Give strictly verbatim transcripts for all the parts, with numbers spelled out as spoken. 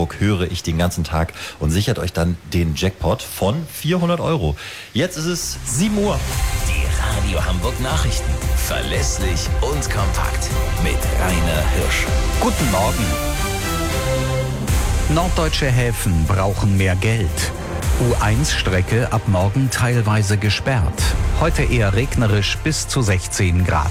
Hamburg höre ich den ganzen Tag und sichert euch dann den Jackpot von vierhundert Euro. Jetzt ist es sieben Uhr. Die Radio Hamburg Nachrichten. Verlässlich und kompakt. Mit Rainer Hirsch. Guten Morgen. Norddeutsche Häfen brauchen mehr Geld. U eins Strecke ab morgen teilweise gesperrt. Heute eher regnerisch bis zu sechzehn Grad.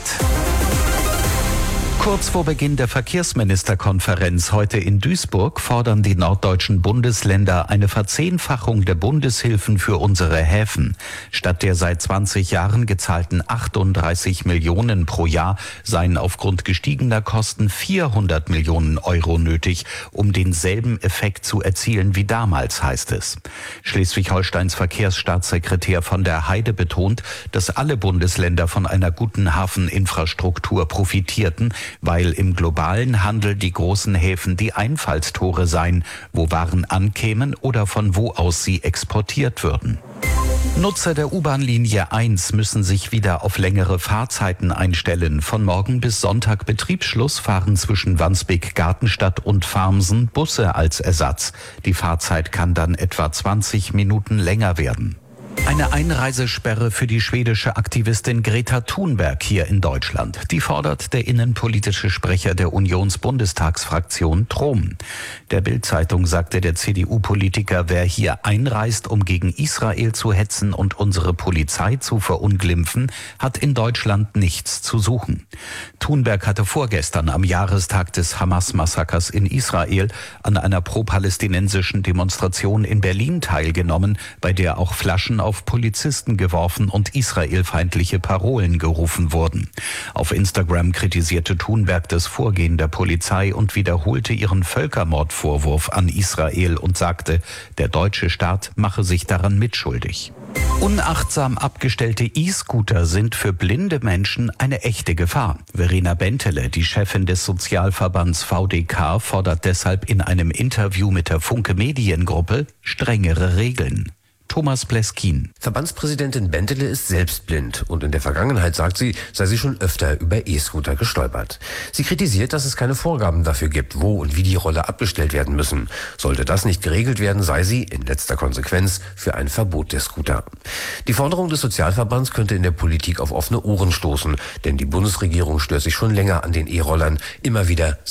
Kurz vor Beginn der Verkehrsministerkonferenz heute in Duisburg fordern die norddeutschen Bundesländer eine Verzehnfachung der Bundeshilfen für unsere Häfen. Statt der seit zwanzig Jahren gezahlten achtunddreißig Millionen pro Jahr seien aufgrund gestiegener Kosten vierhundert Millionen Euro nötig, um denselben Effekt zu erzielen wie damals, heißt es. Schleswig-Holsteins Verkehrsstaatssekretär von der Heide betont, dass alle Bundesländer von einer guten Hafeninfrastruktur profitierten, weil im globalen Handel die großen Häfen die Einfallstore seien, wo Waren ankämen oder von wo aus sie exportiert würden. Nutzer der U-Bahn-Linie eins müssen sich wieder auf längere Fahrzeiten einstellen. Von morgen bis Sonntag Betriebsschluss fahren zwischen Wandsbek, Gartenstadt und Farmsen Busse als Ersatz. Die Fahrzeit kann dann etwa zwanzig Minuten länger werden. Eine Einreisesperre für die schwedische Aktivistin Greta Thunberg hier in Deutschland. Die fordert der innenpolitische Sprecher der Unionsbundestagsfraktion Trom. Der Bild-Zeitung sagte der C D U-Politiker, wer hier einreist, um gegen Israel zu hetzen und unsere Polizei zu verunglimpfen, hat in Deutschland nichts zu suchen. Thunberg hatte vorgestern am Jahrestag des Hamas-Massakers in Israel an einer pro-palästinensischen Demonstration in Berlin teilgenommen, bei der auch Flaschen auf Polizisten geworfen und israelfeindliche Parolen gerufen wurden. Auf Instagram kritisierte Thunberg das Vorgehen der Polizei und wiederholte ihren Völkermordvorwurf an Israel und sagte, der deutsche Staat mache sich daran mitschuldig. Unachtsam abgestellte E-Scooter sind für blinde Menschen eine echte Gefahr. Verena Bentele, die Chefin des Sozialverbands V D K, fordert deshalb in einem Interview mit der Funke Mediengruppe strengere Regeln. Thomas Pleskin. Verbandspräsidentin Bentele ist selbst blind und in der Vergangenheit, sagt sie, sei sie schon öfter über E-Scooter gestolpert. Sie kritisiert, dass es keine Vorgaben dafür gibt, wo und wie die Roller abgestellt werden müssen. Sollte das nicht geregelt werden, sei sie, in letzter Konsequenz, für ein Verbot der Scooter. Die Forderung des Sozialverbands könnte in der Politik auf offene Ohren stoßen, denn die Bundesregierung stört sich schon länger an den E-Rollern. Immer wieder